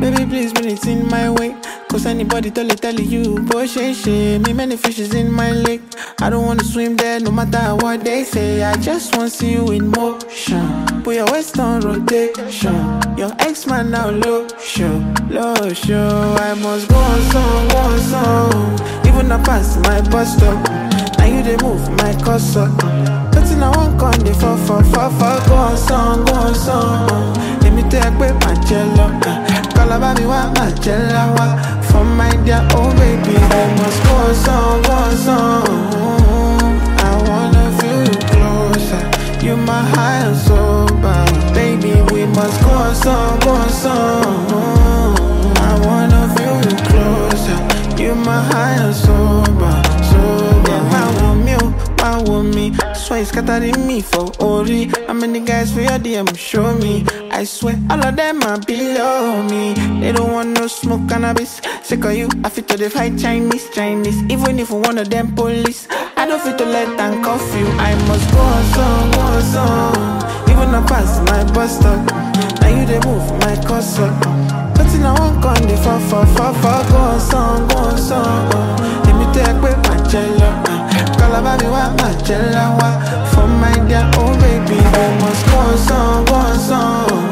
Baby, please bring it in my way. Cause anybody tell you, boy, she, me many fishes in my lake. I don't wanna swim there no matter what they say. I just wanna see you in motion. Put your waist on rotation. Your ex-man now low show. I must go on song. Even up past my bus stop. Now you they move my cursor. Nothing I want con they fall. Go on song. Let me take with my jello. Call about me what my jello. For my dear old baby, they must go on song. I wanna feel you closer. You my high and sober. Baby, we must go on song. I wanna feel you closer. You my high and sober. I want me, that's why it's scattering me for Ori. How many guys for your DM show me? I swear all of them are below me. They don't want no smoke cannabis. Sick of you, I fit to the fight Chinese. Even if one of them police, I don't fit to let them cuff you. I must go on song. Even up past my bus stop. Now you they move my cursor. Nothing I want con they fall. Go on song. Let me take with my jello. Call about me what my jello. For my dear old baby, they must go on song.